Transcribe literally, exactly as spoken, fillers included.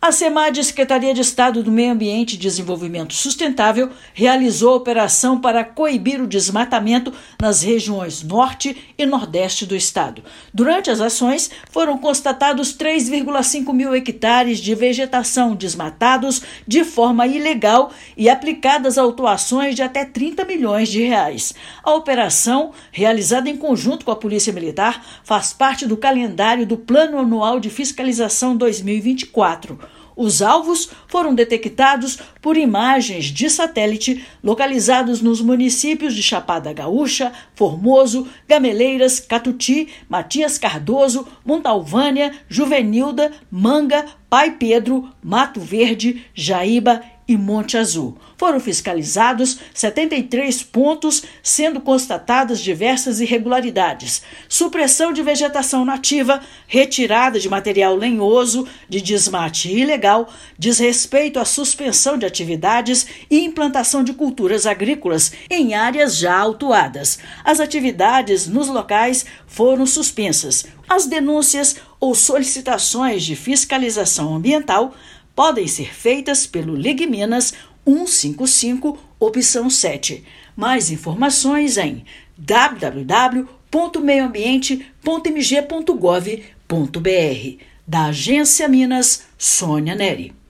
A SEMAD, Secretaria de Estado do Meio Ambiente e Desenvolvimento Sustentável, realizou a operação para coibir o desmatamento nas regiões norte e nordeste do estado. Durante as ações, foram constatados três vírgula cinco mil hectares de vegetação desmatados de forma ilegal e aplicadas autuações de até trinta milhões de reais. A operação, realizada em conjunto com a Polícia Militar, faz parte do calendário do Plano Anual de Fiscalização dois mil e vinte e quatro. Os alvos foram detectados por imagens de satélite localizados nos municípios de Chapada Gaúcha, Formoso, Gameleiras, Catuti, Matias Cardoso, Montalvânia, Juvenilda, Manga, Pai Pedro, Mato Verde, Jaíba e Monte Azul. Foram fiscalizados setenta e três pontos, sendo constatadas diversas irregularidades: supressão de vegetação nativa, retirada de material lenhoso, de desmate ilegal, desrespeito à suspensão de atividades e implantação de culturas agrícolas em áreas já autuadas. As atividades nos locais foram suspensas. As denúncias ou solicitações de fiscalização ambiental podem ser feitas pelo Ligue Minas cento e cinquenta e cinco, opção sete. Mais informações em w w w ponto meio ambiente ponto m g ponto gov ponto b r. Da Agência Minas, Sônia Neri.